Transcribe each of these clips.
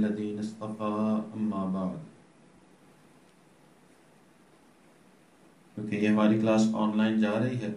الذين اصطفى اما بعد. کیونکہ یہ ہماری کلاس آن لائن جا رہی ہے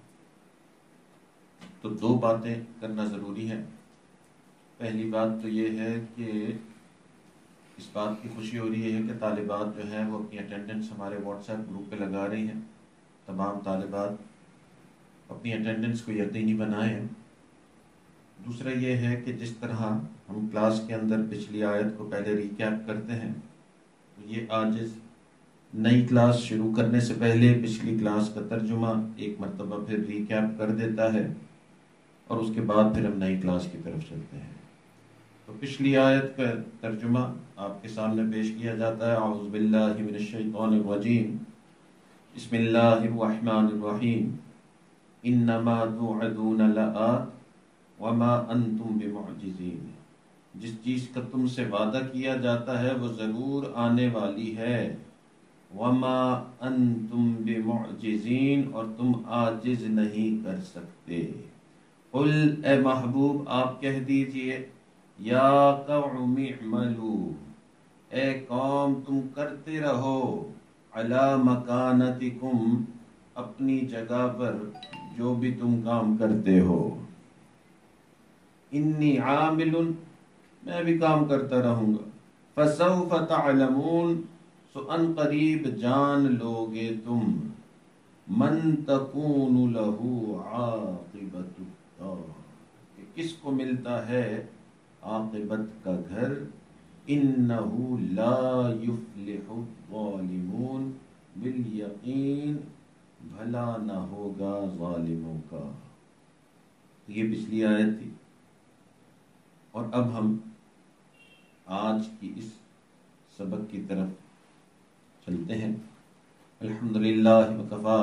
تو دو باتیں کرنا ضروری ہے. پہلی بات تو یہ ہے کہ اس بات کی خوشی ہو رہی ہے کہ طالبات جو ہیں وہ اپنی اٹینڈنس ہمارے واٹس ایپ گروپ پہ لگا رہی ہیں. تمام طالبات اپنی اٹینڈنس کو یقینی بنائیں. دوسرا یہ ہے کہ جس طرح ہم کلاس کے اندر پچھلی آیت کو پہلے ریکیپ کرتے ہیں تو یہ عاجز نئی کلاس شروع کرنے سے پہلے پچھلی کلاس کا ترجمہ ایک مرتبہ پھر ریکیپ کر دیتا ہے اور اس کے بعد پھر ہم نئی کلاس کی طرف چلتے ہیں. تو پچھلی آیت کا ترجمہ آپ کے سامنے پیش کیا جاتا ہے. اعوذ باللہ من الشیطان الرجیم بسم اللہ الرحمن الرحیم انما توعدون لآت وما انتم بمعجزین. جس چیز کا تم سے وعدہ کیا جاتا ہے وہ ضرور آنے والی ہے. وما انتم بمعجزین اور تم عاجز نہیں کر سکتے. قل اے محبوب آپ کہہ دیجئے یا قوم اعملوا اے قوم تم کرتے رہو علی مکانتکم اپنی جگہ پر جو بھی تم کام کرتے ہو. انی عامل میں بھی کام کرتا رہوں گا. فسوف تعلمون سو ان قریب جان لوگے تم من تکون لہ عاقبت الدار کہ کس کو ملتا ہے عاقبت کا گھر. انہ لا یفلح الظالمون بالیقین بھلا نہ ہوگا ظالموں کا. یہ پچھلی آیت تھی اور اب ہم آج کی اس سبق کی طرف چلتے ہیں. الحمدللہ وکفا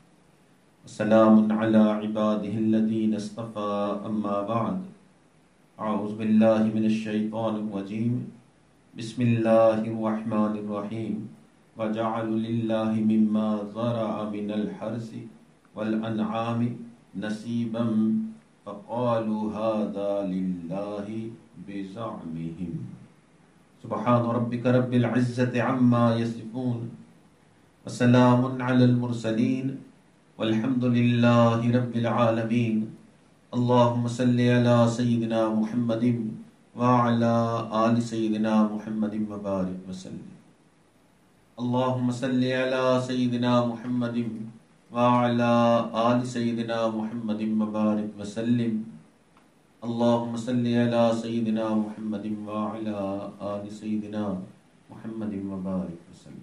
وسلام علی عبادہ الذین اصطفى اما بعد. اعوذ باللہ من الشیطان الرجیم بسم اللہ الرحمن الرحیم وجعلوا للہ مما ذرع من الحرث والانعام نصیبا فقالوا هذا للہ بزعمهم سبحان ربک رب العزة عما یصفون وسلام علی المرسلین والحمد للہ رب العالمین. اللہم صلی علی سیدنا محمد وعلی آل سیدنا محمد وبارک وسلم. اللہم صلی علی سیدنا محمد وعلی آل سیدنا محمد وبارک وسلم. اللہم صلی علی سیدنا محمد وعلی آل سیدنا محمد وبارک وسلم.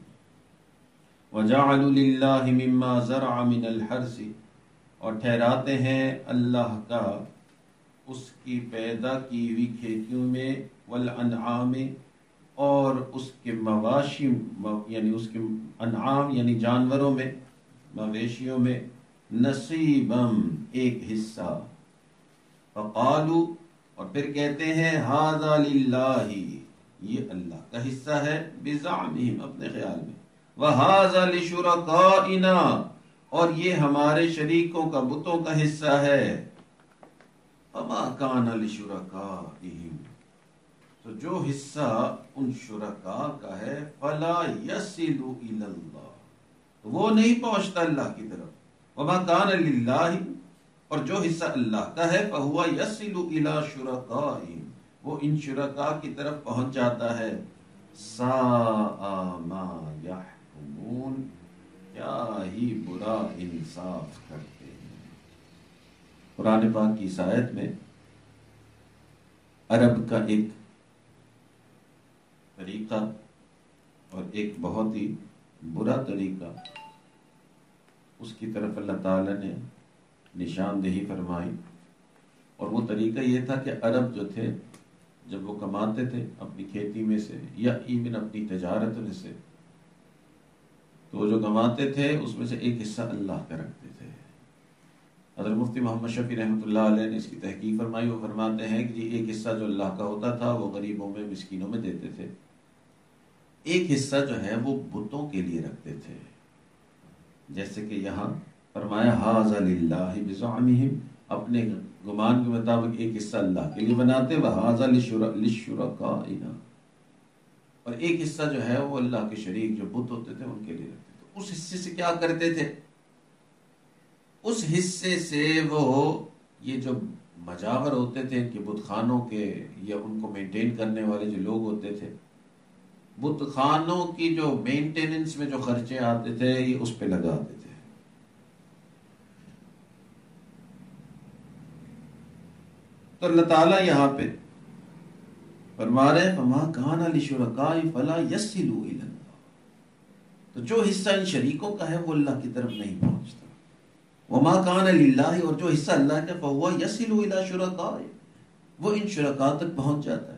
وجعلوا للہ مما زرع من الحرث اور ٹھہراتے ہیں اللہ کا اس کی پیدا کی ہوئی کھیتیوں میں والانعام اور اس کے مواشی یعنی اس کے انعام یعنی جانوروں میں مویشیوں میں نصیبم ایک حصہ. فقالوا اور پھر کہتے ہیں ھذا للہ یہ اللہ کا حصہ ہے بزعمہم اپنے خیال میں. وھذا لشرکائنا اور یہ ہمارے شریکوں کا بتوں کا حصہ ہے. فما کان لشرکائہم تو جو حصہ ان شرکاء کا ہے فلا یصل الی اللہ تو وہ نہیں پہنچتا اللہ کی طرف. وما کان للہ اور جو حصہ اللہ کا ہے فہو یصل الی شرکائہم وہ ان شرکاء کی طرف پہنچ جاتا ہے. ساء ما یحکمون کیا ہی برا انصاف کرتے ہیں. قرآن پاک کی اس آیت میں عرب کا ایک طریقہ اور ایک بہت ہی برا طریقہ اس کی طرف اللہ تعالی نے نشاندہی فرمائی. اور وہ طریقہ یہ تھا کہ عرب جو تھے جب وہ کماتے تھے اپنی کھیتی میں سے یا ایون اپنی تجارت میں سے تو جو کماتے تھے اس میں سے ایک حصہ اللہ کا رکھتے تھے. حضرت مفتی محمد شفیع رحمۃ اللہ علیہ نے اس کی تحقیق فرمائی. وہ فرماتے ہیں کہ ایک حصہ جو اللہ کا ہوتا تھا وہ غریبوں میں مسکینوں میں دیتے تھے. ایک حصہ جو ہے وہ بتوں کے لیے رکھتے تھے. جیسے کہ یہاں فرمایا ھذا للہ بزعمہم اپنے گمان کے مطابق ایک حصہ اللہ کے لیے بناتے وھذا للشرکائنا اور ایک حصہ جو ہے وہ اللہ کے شریک جو بت ہوتے تھے ان کے لیے رکھتے تھے. اس حصے سے کیا کرتے تھے؟ اس حصے سے وہ یہ جو مجاور ہوتے تھے ان کے بت خانوں کے یا ان کو مینٹین کرنے والے جو لوگ ہوتے تھے، بت خانوں کی جو مینٹیننس میں جو خرچے آتے تھے یہ اس پہ لگاتے تھے. تو اللہ تعالیٰ یہاں پہ فرما رہے فما کان لشرکاء فلا یصلوا الی اللہ، تو جو حصہ ان شریکوں کا ہے وہ اللہ کی طرف نہیں پہنچتا. وما کان للہ، اور جو حصہ اللہ کا فہو یصل الی شرکاء، وہ ان شرکاء تک پہنچ جاتا ہے.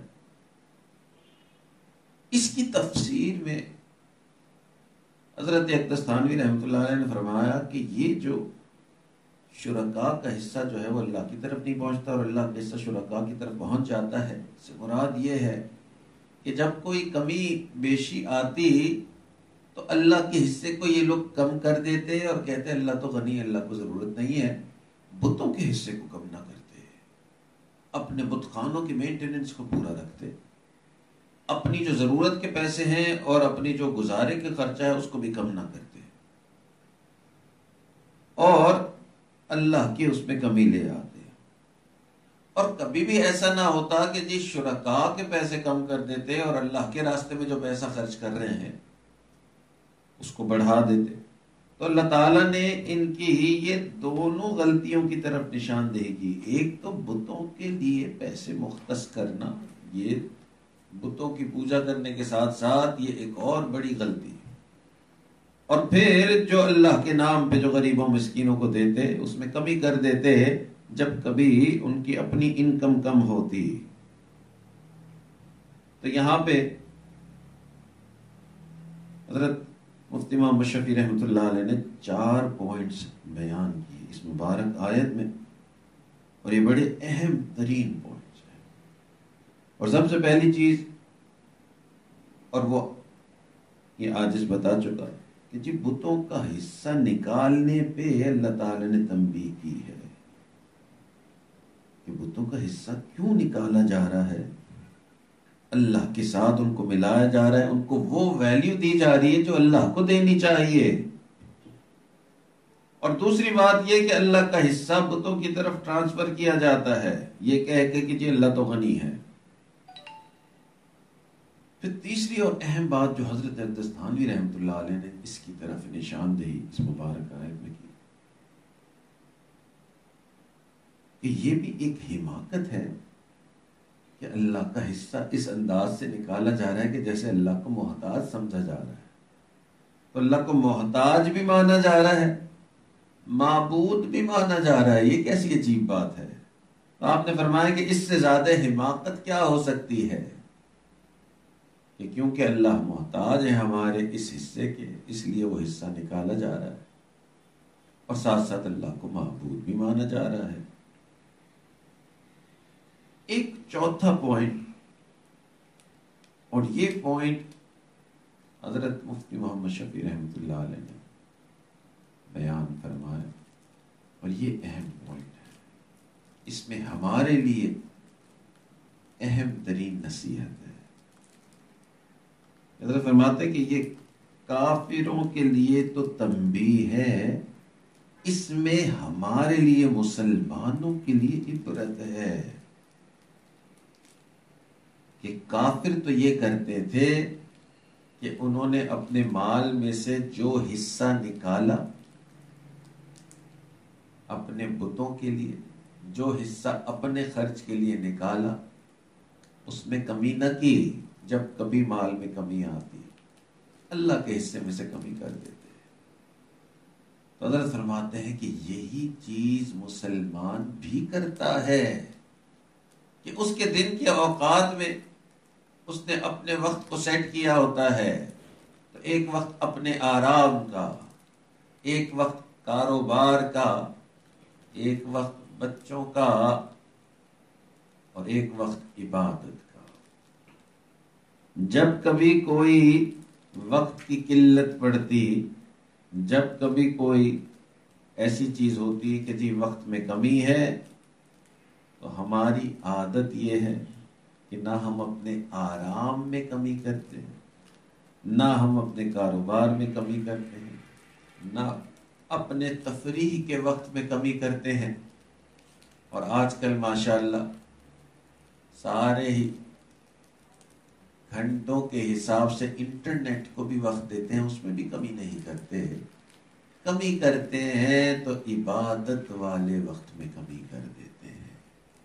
اس کی تفسیر میں حضرت اقدس تھانوی رحمۃ اللہ علیہ نے فرمایا کہ یہ جو شرکاء کا حصہ جو ہے وہ اللہ کی طرف نہیں پہنچتا اور اللہ کا حصہ شرکاء کی طرف پہنچ جاتا ہے، اس سے مراد یہ ہے کہ جب کوئی کمی بیشی آتی تو اللہ کے حصے کو یہ لوگ کم کر دیتے اور کہتے اللہ تو غنی، اللہ کو ضرورت نہیں ہے. بتوں کے حصے کو کم نہ کرتے، اپنے بت خانوں کی مینٹیننس کو پورا رکھتے، اپنی جو ضرورت کے پیسے ہیں اور اپنی جو گزارے کے خرچہ ہے اس کو بھی کم نہ کرتے اور اللہ کی اس میں کمی لے آتے. اور کبھی بھی ایسا نہ ہوتا کہ جی شرکاء کے پیسے کم کر دیتے اور اللہ کے راستے میں جو پیسہ خرچ کر رہے ہیں اس کو بڑھا دیتے. تو اللہ تعالیٰ نے ان کی یہ دونوں غلطیوں کی طرف نشاندہی کی. ایک تو بتوں کے لیے پیسے مختص کرنا، یہ بتوں کی پوجا کرنے کے ساتھ ساتھ یہ ایک اور بڑی غلطی. اور پھر جو اللہ کے نام پہ جو غریبوں مسکینوں کو دیتے اس میں کمی کر دیتے جب کبھی ان کی اپنی انکم کم ہوتی. تو یہاں پہ حضرت مفتی امام مشفی رحمۃ اللہ علیہ نے 4 پوائنٹس بیان کی اس مبارک آیت میں، اور یہ بڑے اہم ترین پوائنٹس ہیں. اور سب سے پہلی چیز، اور وہ یہ عاجز بتا چکا کہ جی بتوں کا حصہ نکالنے پہ اللہ تعالی نے تنبیہ کی ہے کہ بتوں کا حصہ کیوں نکالا جا رہا ہے. اللہ کے ساتھ ان کو ملایا جا رہا ہے، ان کو وہ ویلیو دی جا رہی ہے جو اللہ کو دینی چاہیے. اور دوسری بات یہ کہ اللہ کا حصہ بتوں کی طرف ٹرانسفر کیا جاتا ہے یہ کہہ کے کہ جی اللہ تو غنی ہے. پھر تیسری اور اہم بات جو حضرت اقدس تھانوی رحمۃ اللہ علیہ نے اس کی طرف نشاندہی اس مبارک آیت میں کی کہ یہ بھی ایک حماقت ہے کہ اللہ کا حصہ اس انداز سے نکالا جا رہا ہے کہ جیسے اللہ کو محتاج سمجھا جا رہا ہے. تو اللہ کو محتاج بھی مانا جا رہا ہے، معبود بھی مانا جا رہا ہے. یہ کیسی عجیب بات ہے. تو آپ نے فرمایا کہ اس سے زیادہ حماقت کیا ہو سکتی ہے کہ کیونکہ اللہ محتاج ہے ہمارے اس حصے کے، اس لیے وہ حصہ نکالا جا رہا ہے اور ساتھ ساتھ اللہ کو معبود بھی مانا جا رہا ہے. ایک چوتھا پوائنٹ، اور یہ پوائنٹ حضرت مفتی محمد شفیع رحمۃ اللہ علیہ نے بیان فرمایا، اور یہ اہم پوائنٹ ہے. اس میں ہمارے لیے اہم ترین نصیحت ہے. حضرت فرماتے کہ یہ کافروں کے لیے تو تنبیہ ہے، اس میں ہمارے لیے مسلمانوں کے لیے عبرت ہے. کہ کافر تو یہ کرتے تھے کہ انہوں نے اپنے مال میں سے جو حصہ نکالا اپنے بتوں کے لیے، جو حصہ اپنے خرچ کے لیے نکالا اس میں کمی نہ کی. جب کبھی مال میں کمی آتی اللہ کے حصے میں سے کمی کر دیتے. تو حضرت فرماتے ہیں کہ یہی چیز مسلمان بھی کرتا ہے کہ اس کے دن کے اوقات میں اس نے اپنے وقت کو سیٹ کیا ہوتا ہے. تو ایک وقت اپنے آرام کا، ایک وقت کاروبار کا، ایک وقت بچوں کا، اور ایک وقت عبادت کا. جب کبھی کوئی وقت کی قلت پڑتی، جب کبھی کوئی ایسی چیز ہوتی کہ جی وقت میں کمی ہے، تو ہماری عادت یہ ہے کہ نہ ہم اپنے آرام میں کمی کرتے ہیں نہ ہم اپنے کاروبار میں کمی کرتے ہیں، نہ اپنے تفریح کے وقت میں کمی کرتے ہیں. اور آج کل ماشاءاللہ سارے ہی گھنٹوں کے حساب سے انٹرنیٹ کو بھی وقت دیتے ہیں، اس میں بھی کمی نہیں کرتے. کمی کرتے ہیں تو عبادت والے وقت میں کمی کر دیتے ہیں.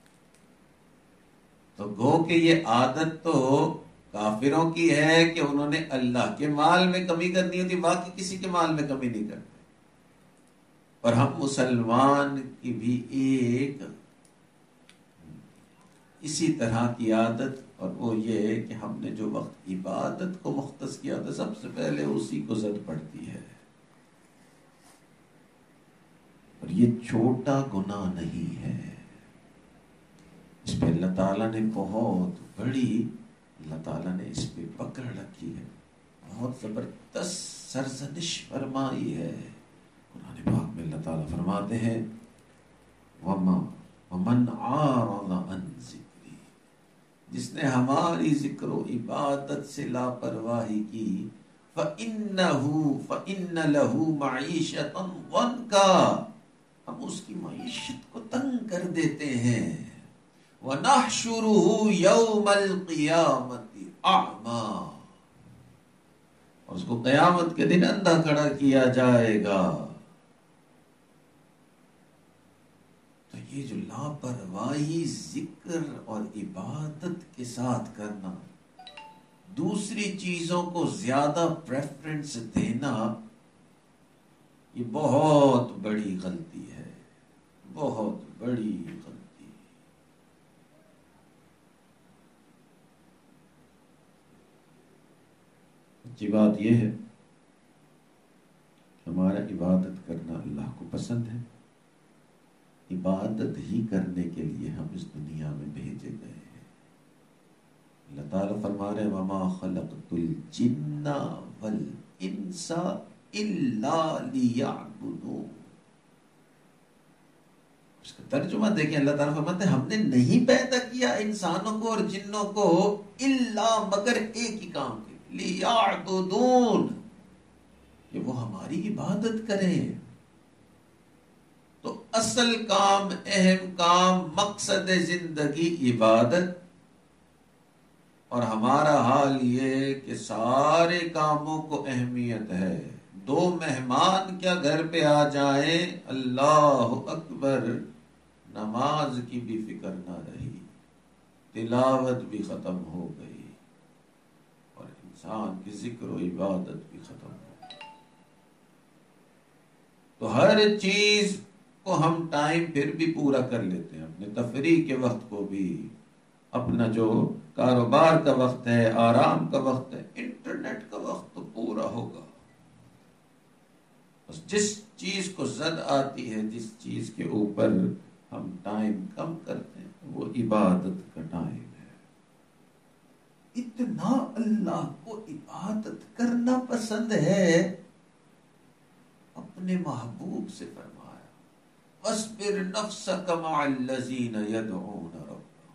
تو گو کہ یہ عادت تو کافروں کی ہے کہ انہوں نے اللہ کے مال میں کمی کرنی ہوتی، باقی کسی کے مال میں کمی نہیں کرتے. اور ہم مسلمان کی بھی ایک اسی طرح کی عادت، اور وہ یہ ہے کہ ہم نے جو وقت عبادت کو مختص کیا تھا سب سے پہلے اسی کو زد پڑتی ہے. اور یہ چھوٹا گناہ نہیں ہے، اس پہ اللہ تعالیٰ نے بہت بڑی، اللہ تعالیٰ نے اس پہ پکڑ رکھی ہے، بہت زبردست سرزنش فرمائی ہے. قرآن پاک میں اللہ تعالیٰ فرماتے ہیں وَمَنْ عَارَضَ عَنْ ذِكْرِي، جس نے ہماری ذکر و عبادت سے لاپرواہی کی فَإِنَّ لَهُ مَعِيشَةً ضَنْكًا، ہم اس کی معیشت کو تنگ کر دیتے ہیں. وَنَحْشُرُهُ يَوْمَ الْقِيَامَةِ أَعْمَى، اور اس کو قیامت کے دن اندھا کھڑا کیا جائے گا. تو یہ جو لاپرواہی ذکر اور عبادت کے ساتھ کرنا، دوسری چیزوں کو زیادہ پریفرنس دینا، یہ بہت بڑی غلطی ہے، بہت بڑی غلطی. اچھی بات یہ ہے کہ ہمارا عبادت کرنا اللہ کو پسند ہے. عبادت ہی کرنے کے لیے ہم اس دنیا میں بھیجے گئے ہیں. اللہ تعالیٰ فرما رہے وَمَا خَلَقْتُ الْجِنَّ وَالْإِنسَ إِلَّا لِيَعْبُدُونَ. اس کا ترجمہ دیکھیں، اللہ تعالیٰ فرماتے ہیں ہم نے نہیں پیدا کیا انسانوں کو اور جنوں کو الا مگر ایک ہی کام کے لیعبدون، کہ وہ ہماری عبادت کریں. تو اصل کام، اہم کام، مقصد زندگی عبادت. اور ہمارا حال یہ کہ سارے کاموں کو اہمیت ہے. 2 مہمان کیا گھر پہ آ جائیں، اللہ اکبر، نماز کی بھی فکر نہ رہی، تلاوت بھی ختم ہو گئی، اور انسان کی ذکر و عبادت بھی ختم ہو گئی. تو ہر چیز کو ہم ٹائم پھر بھی پورا کر لیتے ہیں، اپنے تفریح کے وقت کو بھی، اپنا جو کاروبار کا وقت ہے، آرام کا وقت ہے، انٹرنیٹ کا وقت تو پورا ہوگا. بس جس چیز کو زد آتی ہے، جس چیز کے اوپر ہم ٹائم کم کرتے ہیں، وہ عبادت کا ٹائم ہے. اتنا اللہ کو عبادت کرنا پسند ہے، اپنے محبوب سے فرمایا وَاصْبِرْ نَفْسَكَ مَعَ الَّذِينَ يَدْعُونَ رَبَّهُمْ.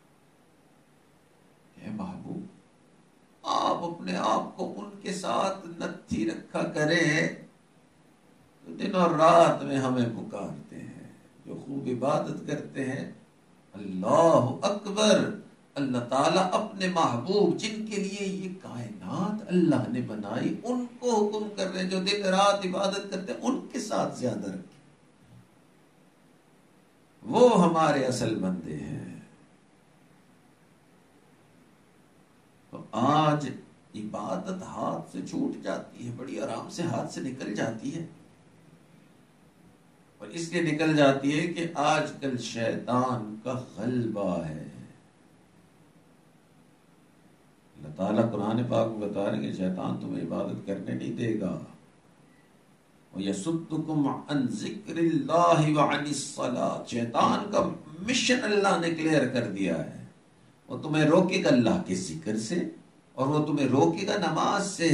اے محبوب، آپ اپنے آپ کو ان کے ساتھ نتھی رکھا کریں جو دن اور رات میں ہمیں پکارتے ہیں، جو خوب عبادت کرتے ہیں. اللہ اکبر. اللہ تعالیٰ اپنے محبوب جن کے لیے یہ کائنات اللہ نے بنائی، ان کو حکم کر رہے ہیں جو دن رات عبادت کرتے ہیں ان کے ساتھ زیادہ رکھیں. وہ ہمارے اصل بندے ہیں. تو آج عبادت ہاتھ سے چھوٹ جاتی ہے، بڑی آرام سے ہاتھ سے نکل جاتی ہے. اور اس لیے نکل جاتی ہے کہ آج کل شیطان کا غلبہ ہے. اللہ تعالیٰ قرآن پاک میں بتا رہے ہیں کہ شیطان تمہیں عبادت کرنے نہیں دے گا. وَيَصُدُّكُمْ عَنْ ذِكْرِ اللَّهِ وَعَنِ الصَّلَاةِ. شیطان کا مشن اللہ نے کلیئر کر دیا ہے، وہ تمہیں روکے گا اللہ کے ذکر سے، اور وہ تمہیں روکے گا نماز سے.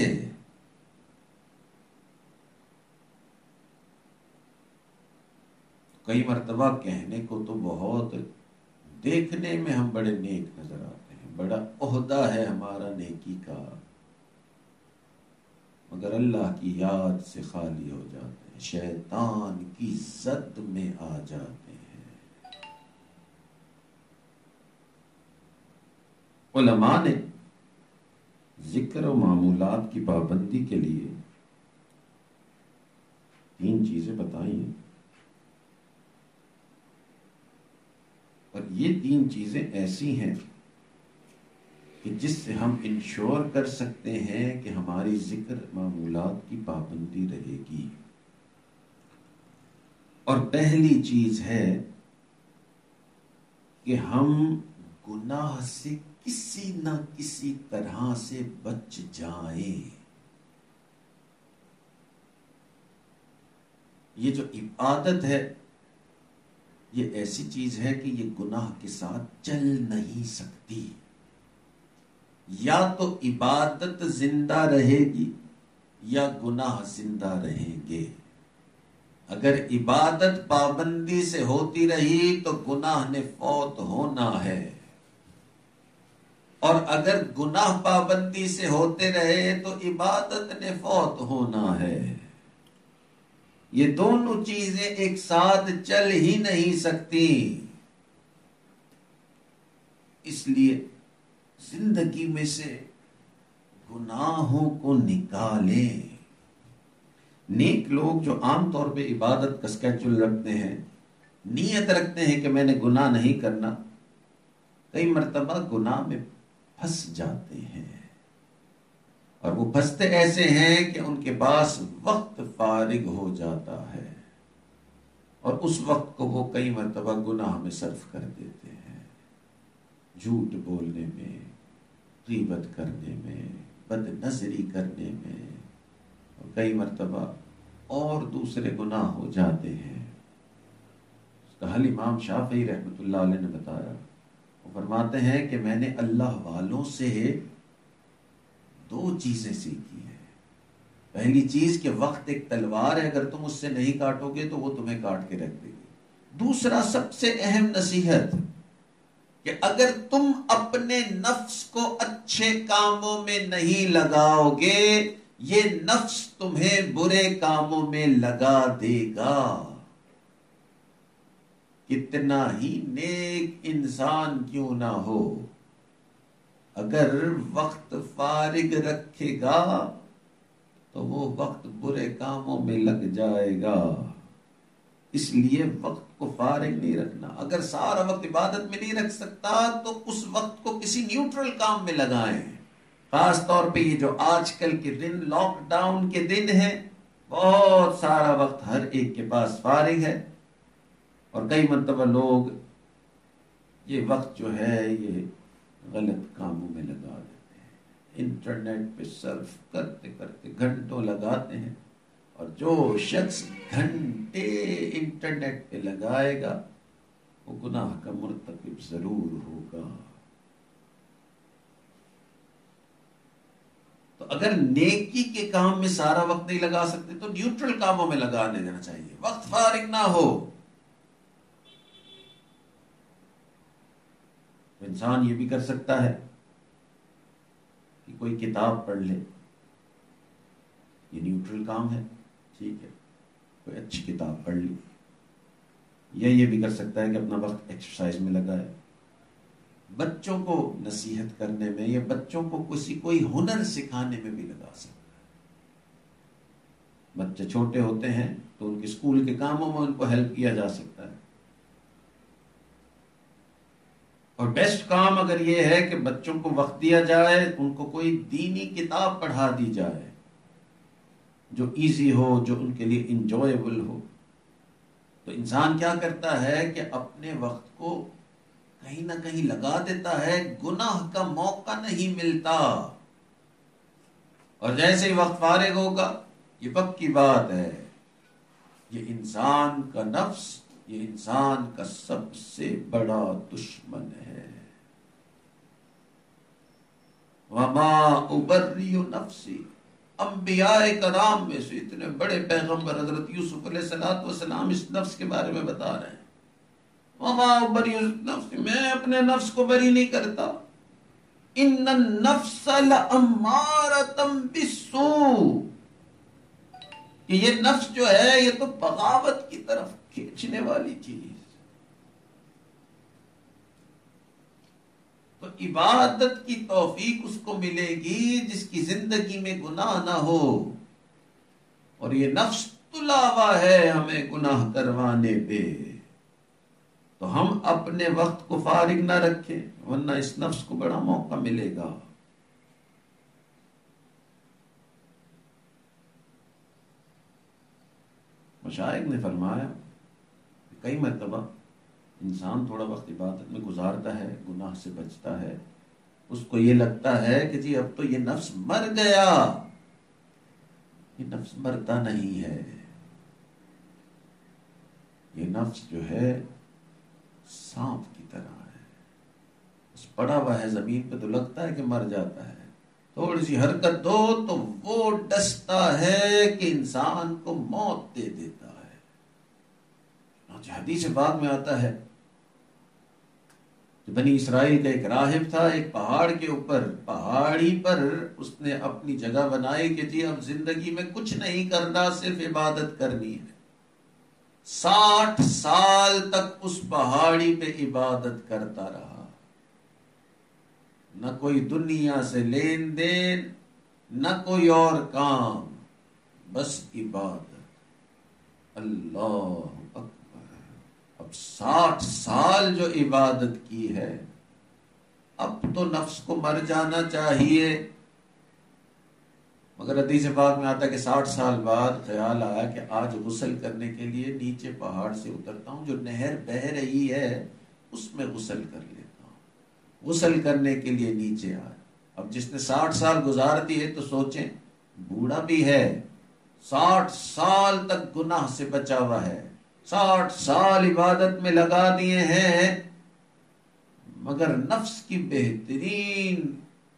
کئی مرتبہ کہنے کو تو بہت، دیکھنے میں ہم بڑے نیک نظر آتے ہیں، بڑا عہدہ ہے ہمارا نیکی کا، مگر اللہ کی یاد سے خالی ہو جاتے ہیں، شیطان کی زد میں آ جاتے ہیں۔ علماء نے ذکر و معمولات کی پابندی کے لیے 3 چیزیں بتائی ہیں، اور یہ 3 چیزیں ایسی ہیں کہ جس سے ہم انشور کر سکتے ہیں کہ ہماری ذکر معمولات کی پابندی رہے گی۔ اور پہلی چیز ہے کہ ہم گناہ سے کسی نہ کسی طرح سے بچ جائیں۔ یہ جو عبادت ہے یہ ایسی چیز ہے کہ یہ گناہ کے ساتھ چل نہیں سکتی۔ یا تو عبادت زندہ رہے گی یا گناہ زندہ رہیں گے۔ اگر عبادت پابندی سے ہوتی رہی تو گناہ نے فوت ہونا ہے، اور اگر گناہ پابندی سے ہوتے رہے تو عبادت نے فوت ہونا ہے۔ یہ دونوں چیزیں ایک ساتھ چل ہی نہیں سکتی۔ اس لیے زندگی میں سے گناہوں کو نکالیں۔ نیک لوگ جو عام طور پہ عبادت کا اسکیڈول رکھتے ہیں، نیت رکھتے ہیں کہ میں نے گناہ نہیں کرنا، کئی مرتبہ گناہ میں پھنس جاتے ہیں، اور وہ پھنستے ایسے ہیں کہ ان کے پاس وقت فارغ ہو جاتا ہے، اور اس وقت کو وہ کئی مرتبہ گناہ میں صرف کر دیتے ہیں، جھوٹ بولنے میں، غیبت کرنے میں، بد نظری کرنے میں، اور کئی مرتبہ اور دوسرے گناہ ہو جاتے ہیں۔ اس کا حل امام شافعی رحمۃ اللہ علیہ نے بتایا۔ وہ فرماتے ہیں کہ میں نے اللہ والوں سے 2 چیزیں سیکھی ہیں۔ پہلی چیز کہ وقت ایک تلوار ہے، اگر تم اس سے نہیں کاٹو گے تو وہ تمہیں کاٹ کے رکھ دے گی۔ دوسرا سب سے اہم نصیحت کہ اگر تم اپنے نفس کو اچھے کاموں میں نہیں لگاؤ گے، یہ نفس تمہیں برے کاموں میں لگا دے گا۔ کتنا ہی نیک انسان کیوں نہ ہو، اگر وقت فارغ رکھے گا تو وہ وقت برے کاموں میں لگ جائے گا۔ اس لیے وقت کو فارغ نہیں رکھنا۔ اگر سارا وقت عبادت میں نہیں رکھ سکتا تو اس وقت کو کسی نیوٹرل کام میں لگائیں۔ خاص طور پہ یہ جو آج کل کے دن لاک ڈاؤن کے دن ہیں، بہت سارا وقت ہر ایک کے پاس فارغ ہے، اور کئی مرتبہ لوگ یہ وقت جو ہے یہ غلط کاموں میں لگا دیتے ہیں۔ انٹرنیٹ پہ سرف کرتے کرتے گھنٹوں لگاتے ہیں، اور جو شخص گھنٹے انٹرنیٹ پہ لگائے گا وہ گناہ کا مرتکب ضرور ہوگا۔ تو اگر نیکی کے کام میں سارا وقت نہیں لگا سکتے تو نیوٹرل کاموں میں لگا دینا چاہیے، وقت فارغ نہ ہو۔ انسان یہ بھی کر سکتا ہے کہ کوئی کتاب پڑھ لے، یہ نیوٹرل کام ہے، ٹھیک ہے، کوئی اچھی کتاب پڑھ لی، یا یہ بھی کر سکتا ہے کہ اپنا وقت ایکسرسائز میں لگائے، بچوں کو نصیحت کرنے میں، یا بچوں کو کوئی ہنر سکھانے میں بھی لگا سکتا ہے۔ بچے چھوٹے ہوتے ہیں تو ان کے اسکول کے کاموں میں ان کو ہیلپ کیا جا سکتا ہے۔ اور بیسٹ کام اگر یہ ہے کہ بچوں کو وقت دیا جائے، ان کو کوئی دینی کتاب پڑھا دی جائے جو ایزی ہو، جو ان کے لیے انجویبل ہو، تو انسان کیا کرتا ہے کہ اپنے وقت کو کہیں نہ کہیں لگا دیتا ہے، گناہ کا موقع نہیں ملتا، اور جیسے ہی وقت فارغ ہوگا، یہ پکی بات ہے، یہ انسان کا نفس، یہ انسان کا سب سے بڑا دشمن ہے۔ وما ابرئ نفسی، انبیاء کرام میں سے اتنے بڑے پیغمبر حضرت یوسف علیہ السلام اس نفس کے بارے میں بتا رہے ہیں، وما ابرئ نفسی، میں اپنے نفس کو بری نہیں کرتا، ان النفس لامارۃ بالسوء، کہ یہ نفس جو ہے یہ تو بغاوت کی طرف کھینچنے والی چیز. تو عبادت کی توفیق اس کو ملے گی جس کی زندگی میں گناہ نہ ہو. اور یہ نفس تلا ہوا ہے ہمیں گناہ کروانے پہ. تو ہم اپنے وقت کو فارغ نہ رکھیں ورنہ اس نفس کو بڑا موقع ملے گا. مشائخ نے فرمایا کہ کئی مرتبہ انسان تھوڑا وقت عبادت میں گزارتا ہے، گناہ سے بچتا ہے، اس کو یہ لگتا ہے کہ جی اب تو یہ نفس مر گیا. یہ نفس مرتا نہیں ہے. یہ نفس جو ہے سانپ کی طرح ہے، اس پڑا ہوا ہے زمین پہ تو لگتا ہے کہ مر جاتا ہے، تھوڑی سی حرکت دو تو وہ ڈستا ہے کہ انسان کو موت دے دیتا ہے. حدیث پاک میں آتا ہے کہ بنی اسرائیل کا ایک راہب تھا، ایک پہاڑ کے اوپر پہاڑی پر اس نے اپنی جگہ بنائی کہ جی اب زندگی میں کچھ نہیں کرنا، صرف عبادت کرنی ہے. 60 سال تک اس پہاڑی پہ عبادت کرتا رہا، نہ کوئی دنیا سے لین دین، نہ کوئی اور کام، بس عبادت. اللہ اکبر. اب 60 سال جو عبادت کی ہے، اب تو نفس کو مر جانا چاہیے. مگر حدیث پاک میں آتا ہے کہ 60 سال بعد خیال آیا کہ آج غسل کرنے کے لیے نیچے پہاڑ سے اترتا ہوں، جو نہر بہ رہی ہے اس میں غسل کر لیتا ہوں. غسل کرنے کے لیے نیچے آیا. اب جس نے 60 سال گزار دیے تو سوچیں، بوڑھا بھی ہے، 60 سال تک گناہ سے بچا ہوا ہے، 60 سال عبادت میں لگا دیے ہیں، مگر نفس کی بہترین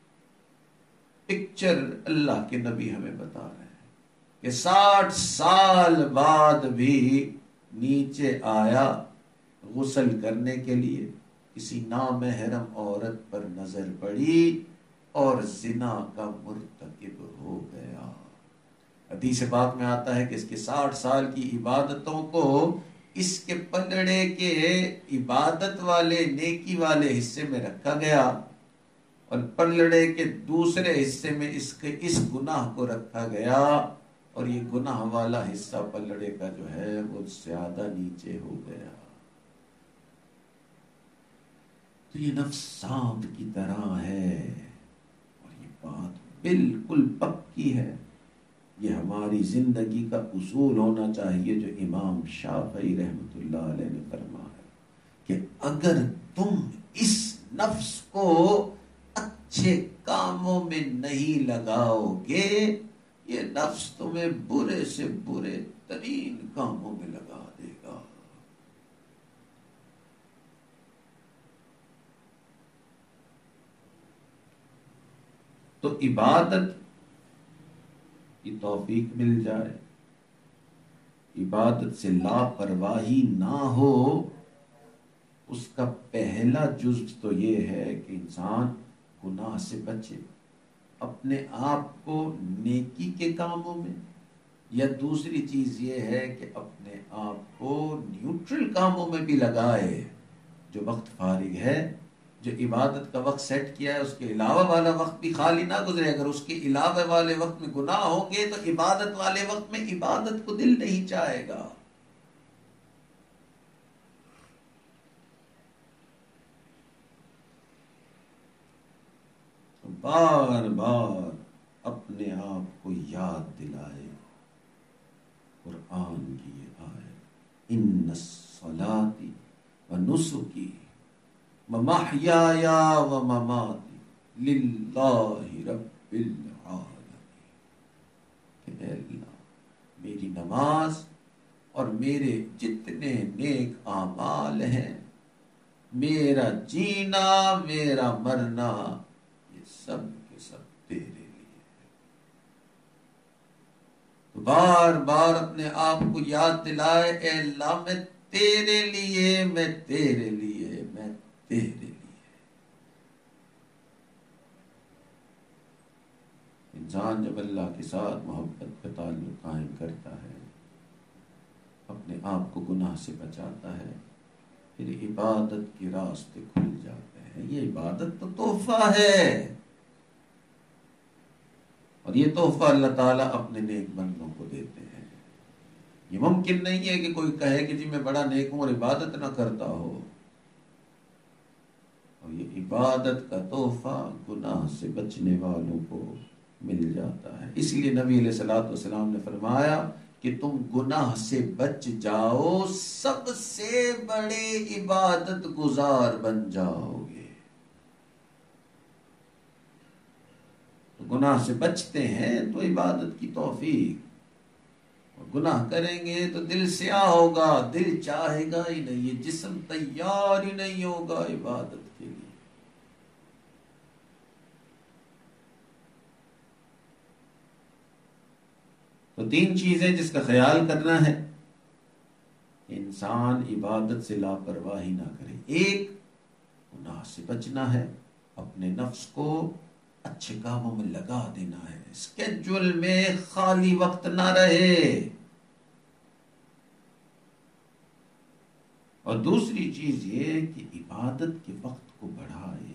پکچر اللہ کے نبی ہمیں بتا رہے ہیں کہ 60 سال بعد بھی نیچے آیا غسل کرنے کے لیے، کسی نامحرم عورت پر نظر پڑی اور زنا کا مرتکب ہو گیا. حدیث پاک میں آتا ہے کہ اس کے 60 سال کی عبادتوں کو اس کے پلڑے کے عبادت والے نیکی والے حصے میں رکھا گیا اور پلڑے کے دوسرے حصے میں اس گناہ کو رکھا گیا، اور یہ گناہ والا حصہ پلڑے کا جو ہے وہ زیادہ نیچے ہو گیا. تو یہ نفس سانپ کی طرح ہے، اور یہ بات بالکل پکی ہے. یہ ہماری زندگی کا اصول ہونا چاہیے جو امام شافعی رحمۃ اللہ علیہ نے فرمایا کہ اگر تم اس نفس کو اچھے کاموں میں نہیں لگاؤ گے، یہ نفس تمہیں برے سے برے ترین کاموں میں لگا دے گا. تو عبادت کی توفیق مل جائے، عبادت سے لاپرواہی نہ ہو، اس کا پہلا جز تو یہ ہے کہ انسان گناہ سے بچے، اپنے آپ کو نیکی کے کاموں میں، یا دوسری چیز یہ ہے کہ اپنے آپ کو نیوٹرل کاموں میں بھی لگائے. جو وقت فارغ ہے، جو عبادت کا وقت سیٹ کیا ہے، اس کے علاوہ والا وقت بھی خالی نہ گزرے. اگر اس کے علاوہ والے وقت میں گناہ ہوں گے تو عبادت والے وقت میں عبادت کو دل نہیں چاہے گا. بار بار اپنے آپ کو یاد دلائے قرآن کی یہ آیت، ان الصلاۃ ونسکی ومحیای ومماتی للہ رب العالمین. کہ اے اللہ، میری نماز اور میرے جتنے نیک اعمال ہیں، میرا جینا، میرا مرنا، یہ سب کے سب تیرے لیے. تو بار بار اپنے آپ کو یاد دلائے، اے اللہ میں تیرے لیے، میں تیرے لیے، میں تیرے لیے. انسان جب اللہ کے ساتھ محبت کا تعلق قائم کرتا ہے، اپنے آپ کو گناہ سے بچاتا ہے، پھر عبادت کے راستے کھل جاتے ہیں۔ یہ عبادت تو تحفہ ہے، اور یہ تحفہ اللہ تعالیٰ اپنے نیک بندوں کو دیتے ہیں۔ یہ ممکن نہیں ہے کہ کوئی کہے کہ جی میں بڑا نیک ہوں اور عبادت نہ کرتا ہو۔ اور یہ عبادت کا تحفہ گناہ سے بچنے والوں کو مل جاتا ہے۔ اس لیے نبی علیہ الصلوۃ والسلام نے فرمایا کہ تم گناہ سے بچ جاؤ، سب سے بڑے عبادت گزار بن جاؤ گے۔ تو گناہ سے بچتے ہیں تو عبادت کی توفیق، اور گناہ کریں گے تو دل سیاہ ہوگا، دل چاہے گا ہی نہیں، یہ جسم تیار ہی نہیں ہوگا عبادت کے لیے۔ تو 3 چیزیں جس کا خیال کرنا ہے کہ انسان عبادت سے لاپرواہی نہ کرے۔ 1، گناہ سے بچنا ہے، اپنے نفس کو اچھے کاموں میں لگا دینا ہے، اسکیجول میں خالی وقت نہ رہے۔ اور دوسری چیز یہ کہ عبادت کے وقت کو بڑھائے۔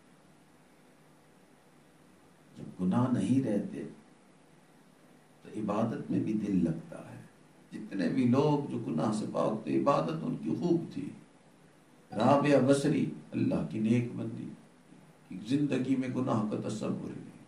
جب گناہ نہیں رہتے تو عبادت میں بھی دل لگتا ہے۔ جتنے بھی لوگ جو گناہ سے پاک تھے، عبادت ان کی خوب تھی۔ رابعہ بصری اللہ کی نیک بندی، زندگی میں گناہ کا تصور نہیں تھا۔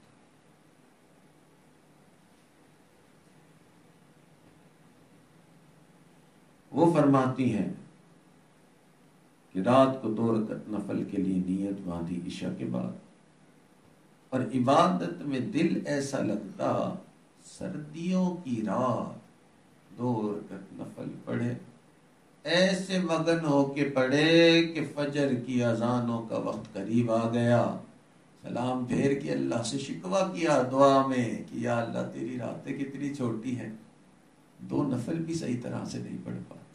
وہ فرماتی ہیں کہ رات کو 2 رکعت نفل کے لیے نیت باندھی عشاء کے بعد، اور عبادت میں دل ایسا لگتا، سردیوں کی رات 2 رکعت نفل پڑھے، ایسے مگن ہو کے پڑھے کہ فجر کی اذانوں کا وقت قریب آ گیا، سلام پھیر کے اللہ سے شکوہ کیا دعا میں کہ یا اللہ تیری راتیں کتنی چھوٹی ہیں، 2 نفل بھی صحیح طرح سے نہیں پڑھ پاتے۔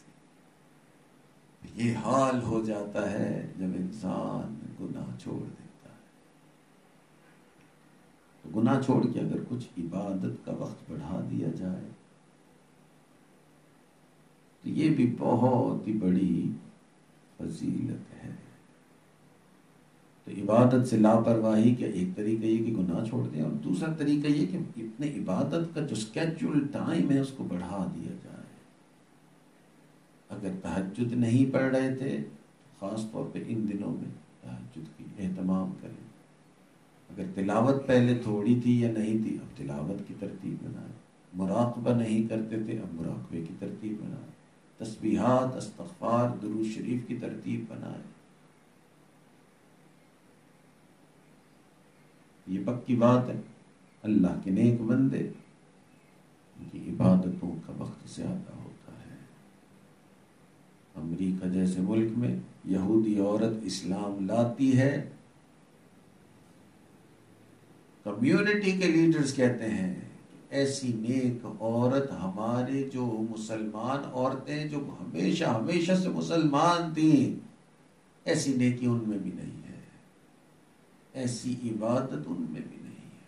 یہ حال ہو جاتا ہے جب انسان گناہ چھوڑ دیتا ہے۔ تو گناہ چھوڑ کے اگر کچھ عبادت کا وقت بڑھا دیا جائے تو یہ بھی بہت ہی بڑی فضیلت ہے۔ تو عبادت سے لاپرواہی کا ایک طریقہ یہ کہ گناہ چھوڑ دیں، اور دوسرا طریقہ یہ کہ اپنے عبادت کا جو اسکیجول ٹائم ہے اس کو بڑھا دیا جائے۔ اگر تہجد نہیں پڑھ رہے تھے خاص طور پہ ان دنوں میں تہجد کی اہتمام کریں۔ اگر تلاوت پہلے تھوڑی تھی یا نہیں تھی، اب تلاوت کی ترتیب بنائیں۔ مراقبہ نہیں کرتے تھے، اب مراقبے کی ترتیب بنائیں۔ تسبیحات، استغفار، درود شریف کی ترتیب بنائیں۔ یہ پکی بات ہے، اللہ کے نیک بندے ان کی عبادتوں کا وقت زیادہ ہوتا ہے۔ امریکہ جیسے ملک میں یہودی عورت اسلام لاتی ہے، کمیونٹی کے لیڈرز کہتے ہیں ایسی نیک عورت ہمارے جو مسلمان عورتیں جو ہمیشہ سے مسلمان تھیں، ایسی نیکی ان میں بھی نہیں ہے، ایسی عبادت ان میں بھی نہیں ہے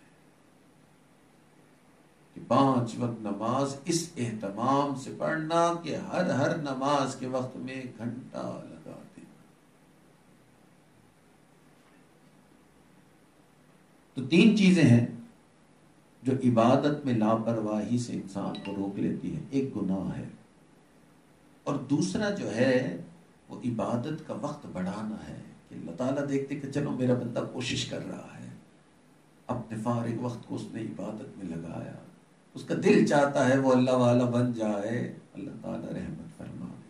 کہ 5 وقت نماز اس اہتمام سے پڑھنا کہ ہر نماز کے وقت میں 1 گھنٹہ لگا دینا۔ تو 3 چیزیں ہیں جو عبادت میں لاپرواہی سے انسان کو روک لیتی ہے۔ ایک گناہ ہے، اور دوسرا جو ہے وہ عبادت کا وقت بڑھانا ہے کہ اللہ تعالیٰ دیکھتے کہ چلو میرا بندہ کوشش کر رہا ہے، اپنے فارغ وقت کو اس نے عبادت میں لگایا، اس کا دل چاہتا ہے وہ اللہ والا بن جائے، اللہ تعالیٰ رحمت فرما دے۔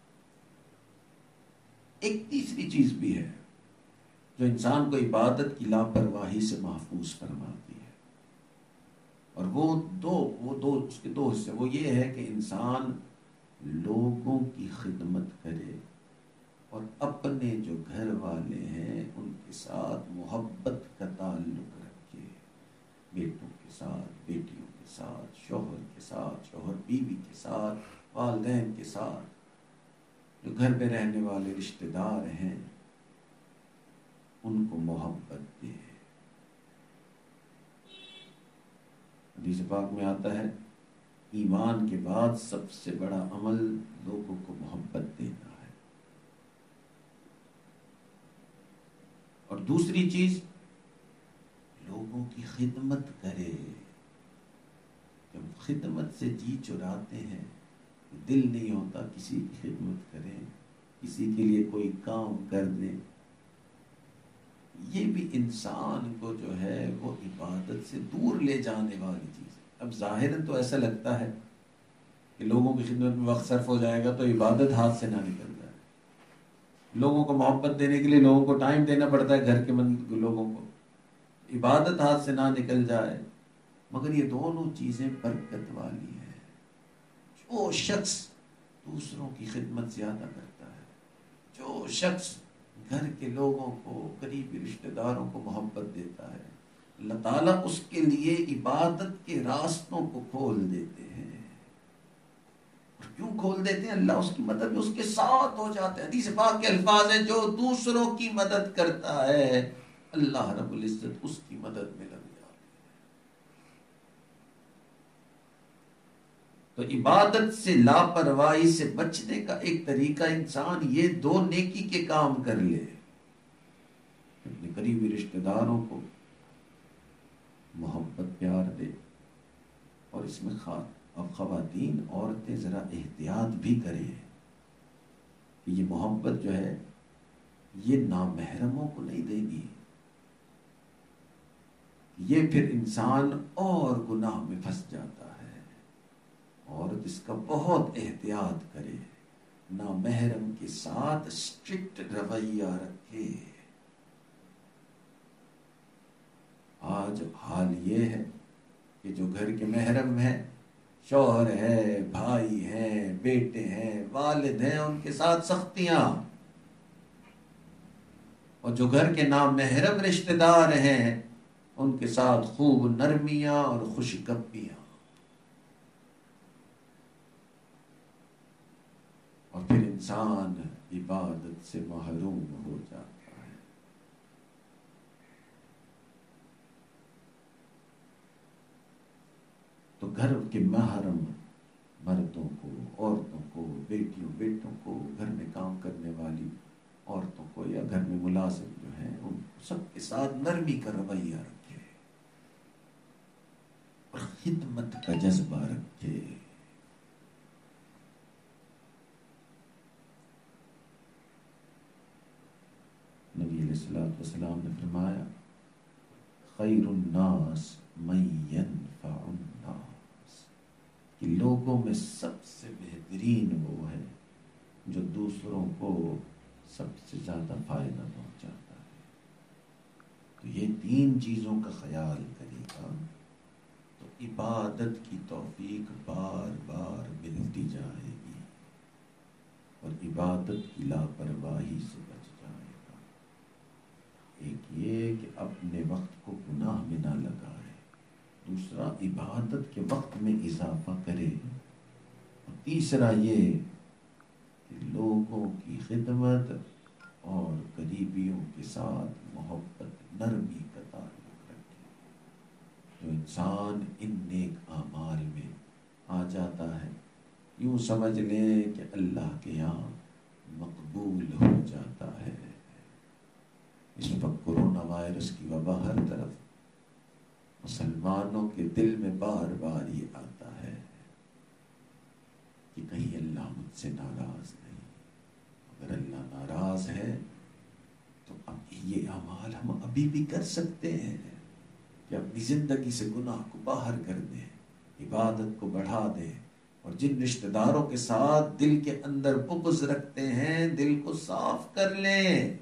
ایک تیسری چیز بھی ہے جو انسان کو عبادت کی لاپرواہی سے محفوظ فرماتی ہے، اور وہ دو اس کے 2 حصے، وہ یہ ہے کہ انسان لوگوں کی خدمت کرے اور اپنے جو گھر والے ہیں ان کے ساتھ محبت کا تعلق رکھے، بیٹوں کے ساتھ، بیٹیوں کے ساتھ، شوہر کے ساتھ، شوہر بیوی کے ساتھ، والدین کے ساتھ، جو گھر میں رہنے والے رشتہ دار ہیں ان کو محبت دے۔ حدیث پاک میں آتا ہے ایمان کے بعد سب سے بڑا عمل لوگوں کو محبت دینا ہے. اور دوسری چیز لوگوں کی خدمت کرے. جب خدمت سے جی چراتے ہیں دل نہیں ہوتا کسی کی خدمت کریں، کسی کے لیے کوئی کام کر دیں. یہ بھی انسان کو جو ہے وہ عبادت سے دور لے جانے والی چیز ہے. اب ظاہراً تو ایسا لگتا ہے کہ لوگوں کی خدمت میں وقت صرف ہو جائے گا تو عبادت ہاتھ سے نہ نکل جائے. لوگوں کو محبت دینے کے لیے لوگوں کو ٹائم دینا پڑتا ہے، گھر کے لوگوں کو، عبادت ہاتھ سے نہ نکل جائے. مگر یہ دونوں چیزیں برکت والی ہیں. جو شخص دوسروں کی خدمت زیادہ کرتا ہے، جو شخص گھر کے لوگوں کو، قریبی رشتہ داروں کو محبت دیتا ہے، اللہ تعالیٰ اس کے لیے عبادت کے راستوں کو کھول دیتے ہیں. اور کیوں کھول دیتے ہیں؟ اللہ اس کی مدد میں اس کے ساتھ ہو جاتا ہے. حدیث پاک کے الفاظ ہیں جو دوسروں کی مدد کرتا ہے اللہ رب العزت اس کی مدد میں لگ جاتا ہے. تو عبادت سے لاپرواہی سے بچنے کا ایک طریقہ انسان یہ دو نیکی کے کام کر لے. اپنے قریبی رشتہ داروں کو محبت پیار دے. اور اس میں اب خواتین عورتیں ذرا احتیاط بھی کریں کہ یہ محبت جو ہے یہ نامحرموں کو نہیں دینی. یہ پھر انسان اور گناہ میں پھنس جاتا ہے. عورت اس کا بہت احتیاط کرے، نامحرم کے ساتھ اسٹرکٹ رویہ رکھے. آج حال یہ ہے کہ جو گھر کے محرم ہیں، شوہر ہے، بھائی ہیں، بیٹے ہیں، والد ہیں، ان کے ساتھ سختیاں، اور جو گھر کے نامحرم رشتہ دار ہیں ان کے ساتھ خوب نرمیاں اور خوش گپیاں. اور پھر انسان عبادت سے محروم ہو جاتا ہے. تو گھر کے محرم مردوں کو، عورتوں کو، بیٹیوں بیٹوں کو، گھر میں کام کرنے والی عورتوں کو یا گھر میں ملازم جو ہیں ان سب کے ساتھ نرمی کا رویہ رکھے اور خدمت کا جذبہ رکھے. نبی علیہ الصلوۃ والسلام نے فرمایا خیر الناس من ينفع الناس، کہ لوگوں میں سب سے بہترین وہ ہے جو دوسروں کو سب سے زیادہ فائدہ پہنچاتا ہے. تو یہ تین چیزوں کا خیال کرے گا تو عبادت کی توفیق بار بار ملتی جائے گی اور عبادت کی لاپرواہی سے بچ جائے گا. ایک یہ کہ اپنے وقت کو گناہ میں نہ لگائے، دوسرا عبادت کے وقت میں اضافہ کرے، اور تیسرا یہ کہ لوگوں کی خدمت اور قریبیوں کے ساتھ محبت، نرمی کا تعلق رکھے. جو انسان ان نیک اعمال میں آ جاتا ہے یوں سمجھ لیں کہ اللہ کے یہاں مقبول ہو جاتا ہے. اس وقت کورونا وائرس کی وبا ہر طرف، مسلمانوں کے دل میں بار بار یہ آتا ہے کہ کہیں اللہ مجھ سے ناراض نہیں. اگر اللہ ناراض ہے تو اب یہ اعمال ہم ابھی بھی کر سکتے ہیں کہ اپنی زندگی سے گناہ کو باہر کر دیں، عبادت کو بڑھا دیں، اور جن رشتہ داروں کے ساتھ دل کے اندر بغض رکھتے ہیں دل کو صاف کر لیں.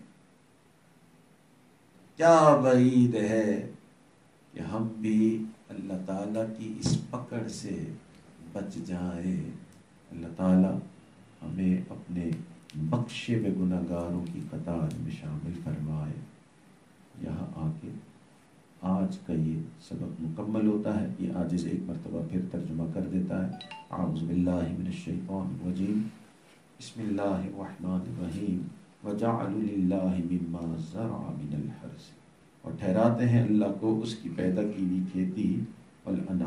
کیا بعید ہے کہ ہم بھی اللہ تعالیٰ کی اس پکڑ سے بچ جائیں. اللہ تعالیٰ ہمیں اپنے بخشے ہوئے گناہگاروں کی قطار میں شامل فرمائے. یہاں آ کے آج کا یہ سبق مکمل ہوتا ہے. یہ عاجز ایک مرتبہ پھر ترجمہ کر دیتا ہے. اعوذ باللہ من الشیطان الرجیم، بسم اللہ الرحمن الرحیم. وَجَعَلُوا لِلَّهِ مِمَّا زَرَعَ مِنَ الْحَرْثِ، اور ٹھہراتے ہیں اللہ کو اس کی پیدا کی ہوئی کھیتی، والانعام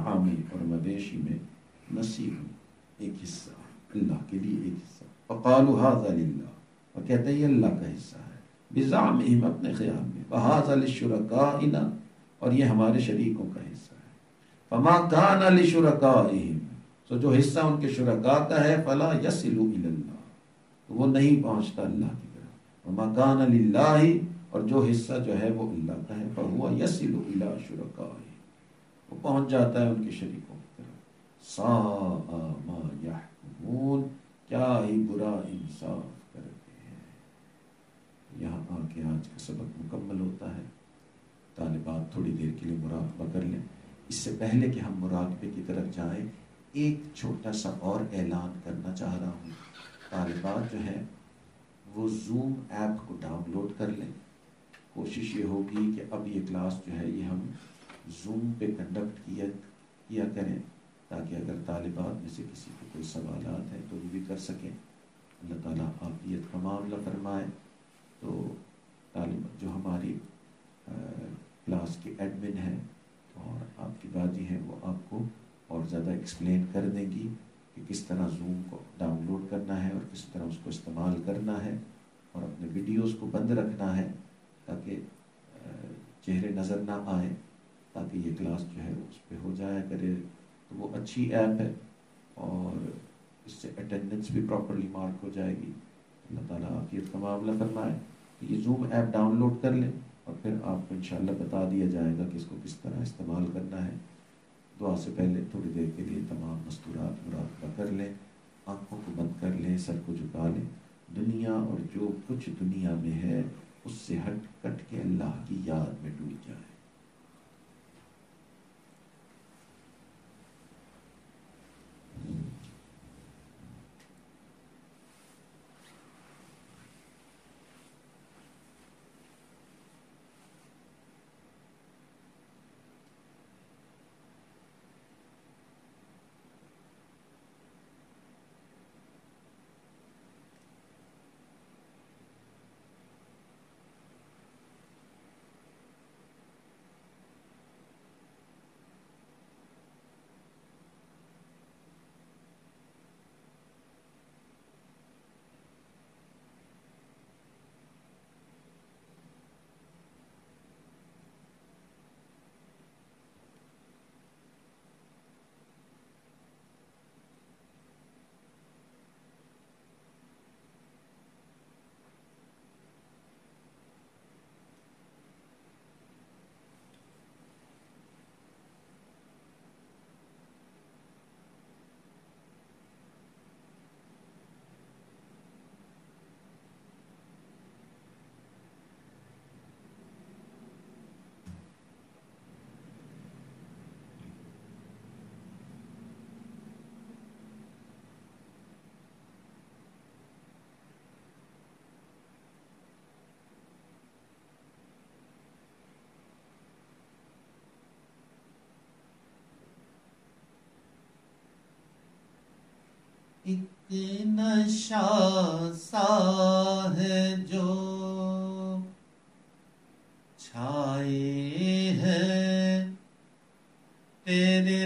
الانعام اور مویشی میں نصیب ایک حصہ، اللہ کے لیے ایک حصہ. فقالوا هذا للہ، اور کہتے ہیں یہ اللہ کا حصہ ہے، بزعمہم اپنے خیال میں، وهذا للشرکائنا اور یہ ہمارے شریکوں کا حصہ ہے. فما كان لشرکائہم، تو جو حصہ ان کے شرکاء کا ہے، فلا یصل الی اللہ، تو وہ نہیں پہنچتا اللہ کی طرف. وما كان للہ، اور جو حصہ جو ہے وہ اللہ کا ہے، فهو یصل الی شرکائہ، وہ پہنچ جاتا ہے ان کے شریکوں کی طرف. ساء ما یحکمون، کیا ہی برا انصاف کرتے ہیں. یہاں آ کے آج کا سبق مکمل ہوتا ہے. طالبات تھوڑی دیر کے لیے مراقبہ کر لیں. اس سے پہلے کہ ہم مراقبے کی طرف جائیں، ایک چھوٹا سا اور اعلان کرنا چاہ رہا ہوں. طالبات جو ہے وہ زوم ایپ کو ڈاؤن لوڈ کر لیں. کوشش یہ ہوگی کہ اب یہ کلاس جو ہے یہ ہم زوم پہ کنڈکٹ کیا کریں، تاکہ اگر طالبات میں سے کسی کو کوئی سوالات ہیں تو وہ بھی کر سکیں. اللہ تعالیٰ عافیت کا معاملہ فرمائے. تو طالب جو ہماری کلاس کے ایڈمن ہیں اور آپ کی باجی ہیں، وہ آپ کو اور زیادہ ایکسپلین کر دیں گی کہ کس طرح زوم کو ڈاؤن لوڈ کرنا ہے اور کس طرح اس کو استعمال کرنا ہے، اور اپنے ویڈیوز کو بند رکھنا ہے تاکہ چہرے نظر نہ آئیں، تاکہ یہ کلاس جو ہے اس پہ ہو جایا کرے. تو وہ اچھی ایپ ہے اور اس سے اٹینڈنس بھی پراپرلی مارک ہو جائے گی. اللہ تعالیٰ عافیت کا معاملہ فرمائے. یہ زوم ایپ ڈاؤن لوڈ کر لیں اور پھر آپ کو انشاءاللہ بتا دیا جائے گا کہ اس کو کس طرح استعمال کرنا ہے. دعا سے پہلے تھوڑی دیر کے لیے تمام مستورات مراقبہ کر لیں، آنکھوں کو بند کر لیں، سر کو جھکا لیں. دنیا اور جو کچھ دنیا میں ہے اس سے ہٹ کٹ کے اللہ کی یاد میں ڈوب جائے. ایک نشہ سا ہے جو چھائے ہے تیرے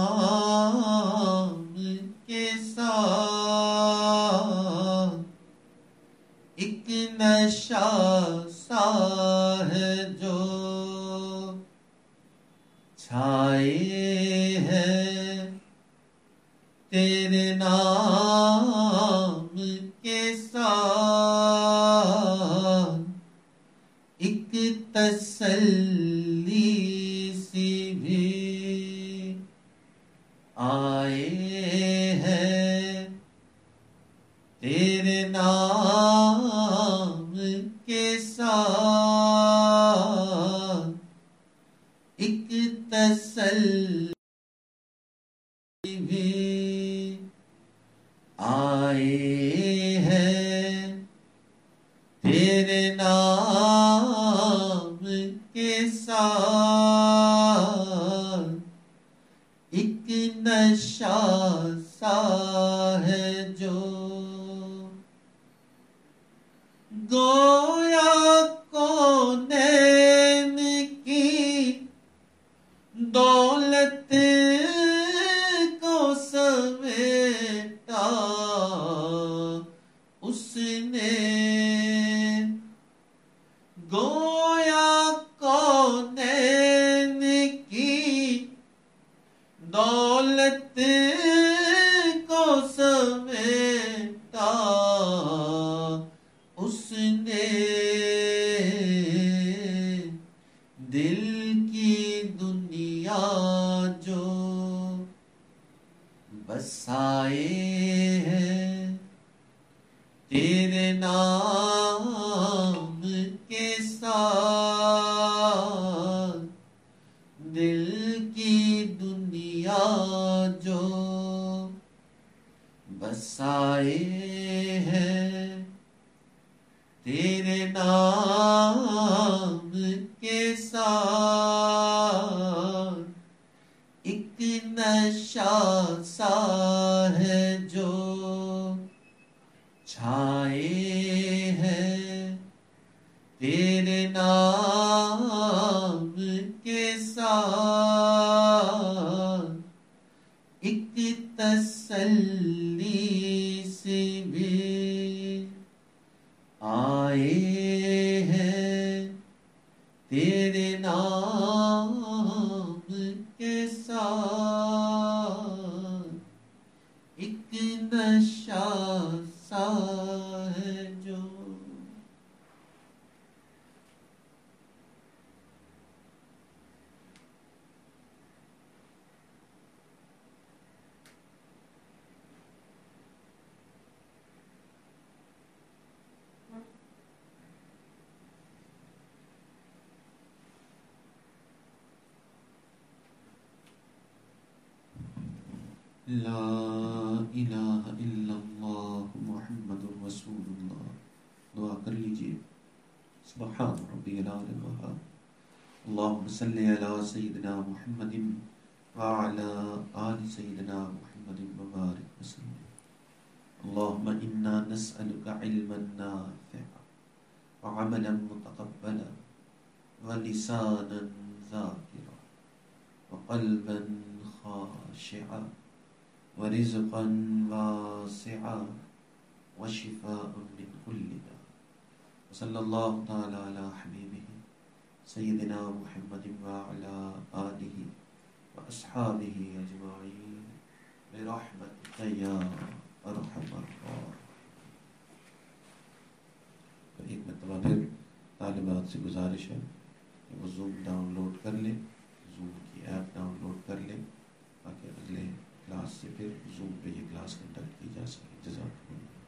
نام کے ساتھ، ایک نشہ سا ہے جو چھائے ہے تیرے نام کے ساتھ، ایک تسلی سی بھی آئے ہے تیرے نام کے ساتھ، ایک تسلی بھی آئے ہیں تیرے نام کے ساتھ، ایک نشہ سا ہے جو گویا کونین کی دولت دولت کو سمیٹا اس نے، دل کی دنیا جو بسائے ہیں تیرے نام کے ساتھ، دل کی دنیا جو بسائے ہیں تیرے نام کے ساتھ، ایک نشہ سا ہے جو چھائے ہیں تیرے نام کے ساتھ، ایک تسلی سے بھی آئے ہیں تیرے نام کے ساتھ، ایک نشہ سا ہے جو لا الہ الا اللہ محمد رسول اللہ. دعا کر لیجئے. سبحان ربی العلی الوہاب. اللہم صلی علی سیدنا محمد وعلی آل سیدنا محمد وبارک وسلم. اللہم انا نسألک علما نافعا وعملا متقبلا ولسانا ذاکرا وقلبا خاشعا ورزقا واسعا وشفاء من كل داء. وصلی اللہ تعالی علی حبیبہ سیدنا محمد وعلی آلہ واصحابہ اجمعین برحمتک یا ارحم الراحمین. ایک مرتبہ پھر طالبات سے گزارش ہے کہ وہ زوم ڈاؤن لوڈ کر لیں، زوم کی ایپ ڈاؤن لوڈ کر لیں تاکہ اگلے کلاس سے پھر زوم پہ یہ کلاس کنڈکٹ کی جا سکے. جزاک اللہ.